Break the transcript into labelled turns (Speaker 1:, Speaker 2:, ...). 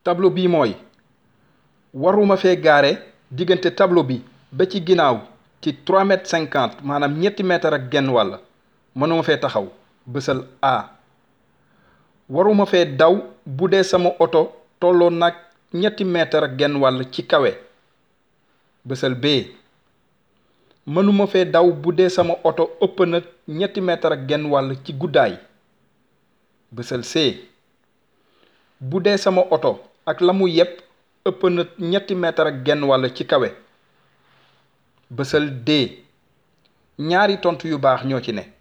Speaker 1: tableau bii mooy waruma fee gaare diggante tableau bi ba ci ginnaaw ci 3,50 m maanaam ñetti mètre ak genn wàll mënuma fee taxaw bësal A. waruma fee daw bu dee sama oto tolloo nag ñetti mètre ak genn wàll ci kawe bësal B. mënuma fee daw bu dee sama oto ëpp na ñetti mètre ak genn wàll ci guddaay bësal C. bu dee sama oto ak la mu yépp ëpp na ñetti mètre ak genn wàll ci kawe bësal D. ñaari tontu yu baax ñoo ci ne.